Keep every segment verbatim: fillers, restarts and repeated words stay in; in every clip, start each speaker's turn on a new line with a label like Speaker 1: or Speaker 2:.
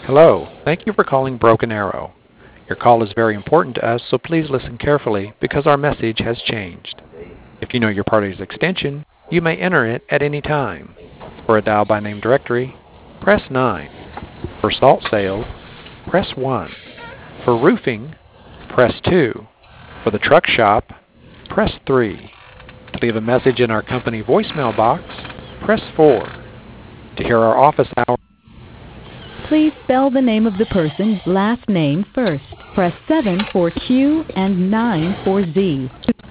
Speaker 1: Hello. Thank you for calling Broken Arrow. Your call is very important to us, so please listen carefully because our message has changed. If you know your party's extension, you may enter it at any time. For a dial by name directory, press nine. For salt sales, press one. For roofing, press two. For the truck shop, press three. To leave a message in our company voicemail box, press four. To hear our office hours, please spell the name of the person's last name first. Press seven for Q and nine for Z.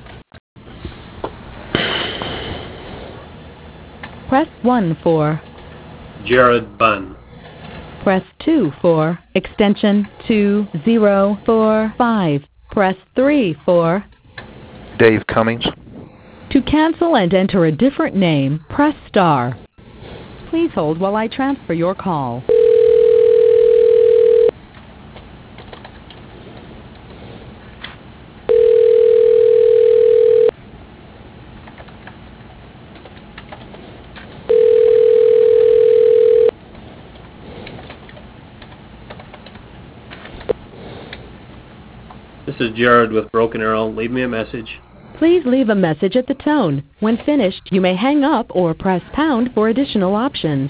Speaker 1: Press one for
Speaker 2: Jared Bunn.
Speaker 1: Press two for extension two zero four five. Press three for
Speaker 3: Dave Cummings.
Speaker 1: To cancel and enter a different name, press star. Please hold while I transfer your call.
Speaker 2: This is Jared with Broken Arrow. Leave me a message.
Speaker 1: Please leave a message at the tone. When finished, you may hang up or press pound for additional options.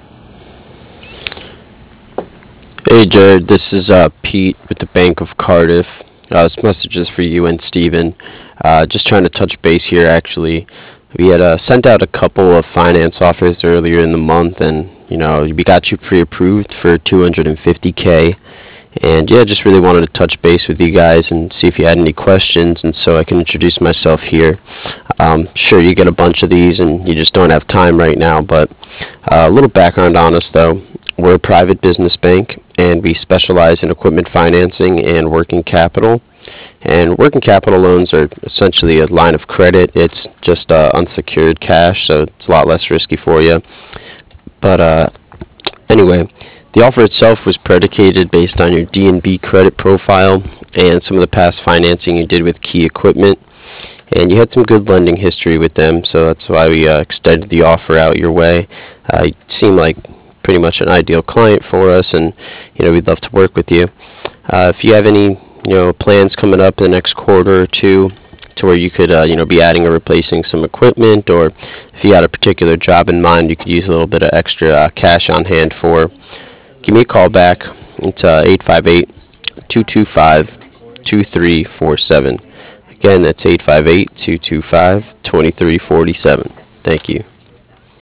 Speaker 4: Hey Jared, this is uh, Pete with the Bank of Cardiff. Uh, this message is for you and Steven. Uh, just trying to touch base here actually. We had uh, sent out a couple of finance offers earlier in the month, and you know we got you pre-approved for two hundred fifty K. And yeah, just really wanted to touch base with you guys and see if you had any questions, and so I can introduce myself here. Um, sure, you get a bunch of these and you just don't have time right now, but uh, a little background on us though. We're a private business bank, and we specialize in equipment financing and working capital. And working capital loans are essentially a line of credit. It's just uh, unsecured cash, so it's a lot less risky for you. But uh, anyway, the offer itself was predicated based on your D N B credit profile and some of the past financing you did with Key Equipment. And you had some good lending history with them, so that's why we uh, extended the offer out your way. Uh, you seem like pretty much an ideal client for us, and you know we'd love to work with you. Uh, if you have any you know plans coming up in the next quarter or two to where you could uh, you know be adding or replacing some equipment, or if you had a particular job in mind you could use a little bit of extra uh, cash on hand for, give me a call back. It's uh, eight five eight, two two five, two three four seven. Again, that's eight five eight, two two five, two three four seven. Thank you.